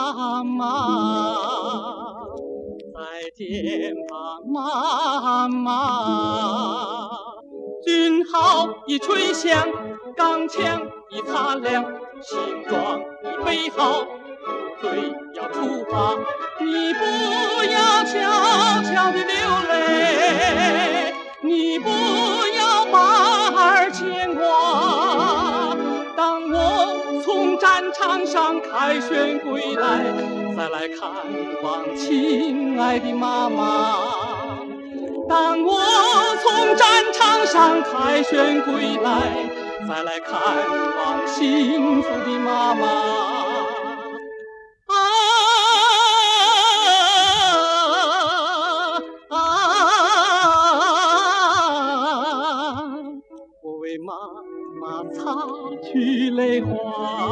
妈妈，再见吧，妈妈。军号已吹响，钢枪已擦亮，新装已备好，部队要出发。你不要悄悄地流泪，你不要把儿牵挂。当我从战场上凯旋归来，再来看望亲爱的妈妈。当我从战场上凯旋归来，再来看望幸福的妈妈。我为妈妈擦去泪花。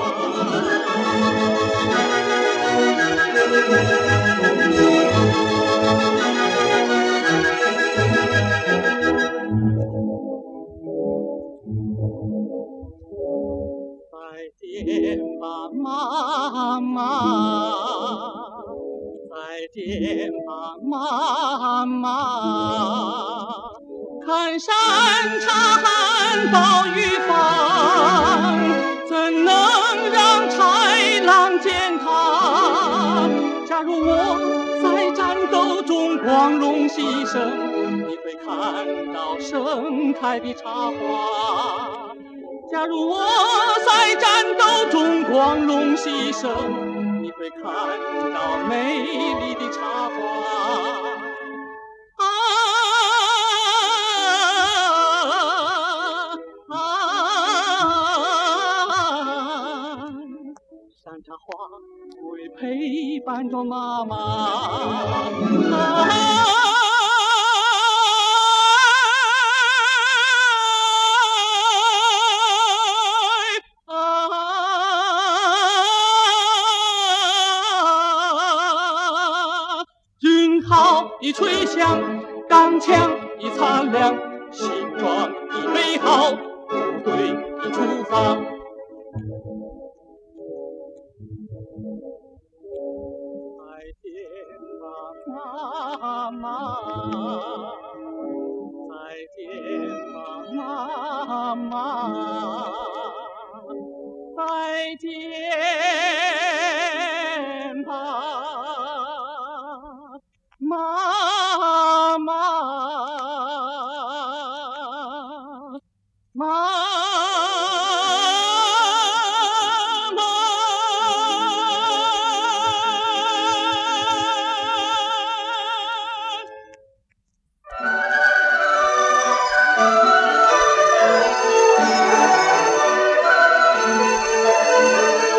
再见吧，妈妈，再见吧，妈妈。看山茶暴雨放，怎能让豺狼践踏？假如我在战斗中光荣牺牲，你会看到盛开的茶花。假如我在战斗中光荣牺牲，你会看到美丽的茶花。山茶花会陪伴着妈妈。军号已吹响，钢枪已擦亮，新装已备好，部队已出发。再见吧，妈妈，再见吧，妈妈，再见吧，妈妈，妈妈。